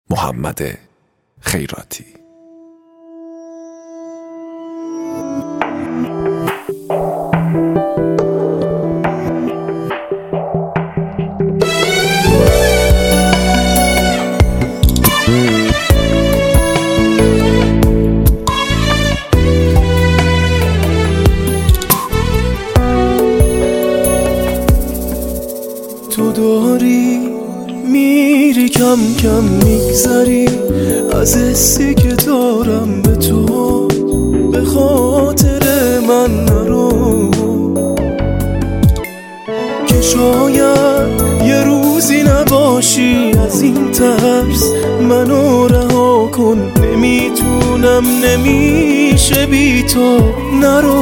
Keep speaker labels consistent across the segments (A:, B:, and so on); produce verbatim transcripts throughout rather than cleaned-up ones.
A: محمد خیراتی.
B: تو داری میری کم کم میگذری از حسی که دارم به تو، به خاطر من نرو که شاید یه روزی نباشی. از این ترس منو رها کن، نمیتونم نمیشه بی تو نرو.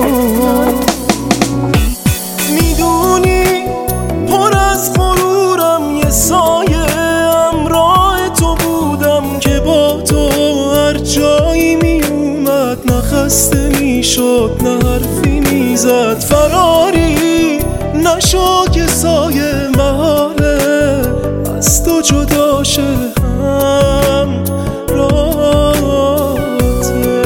B: میدونی پر از غرورم یه سایه همراه تو بودم که با تو هر جایی می اومد نه خسته می شد نه حرفی می زد. فراری نشو که سایه محاله از تو جدا شه هم راته.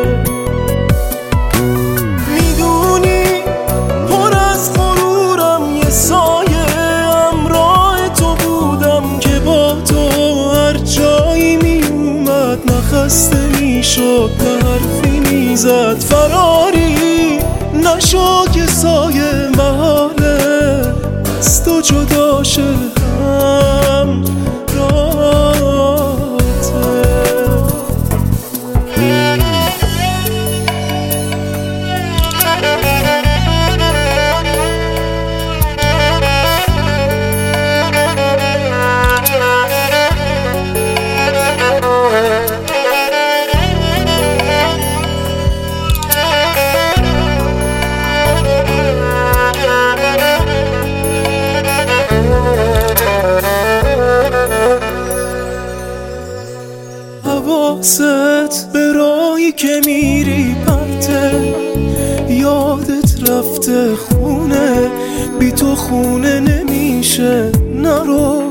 B: میدونی پر از غرورم یه سایه همراه تو بودم که با تو هر جایی می اومد نه خسته می شد نه حرفی می زد. فراری نشو که سایه محاله از تو جدا شه هم راته. حواست به راهی که میری پرته، یادت رفته خونه بی تو خونه نمیشه نرو.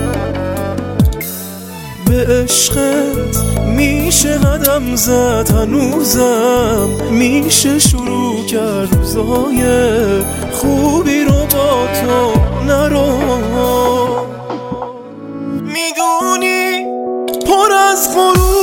B: به عشقت میشه قدم زد هنوزم، میشه شروع کرد روزای خوبی رو با تو نرو. میدونی پر از غرور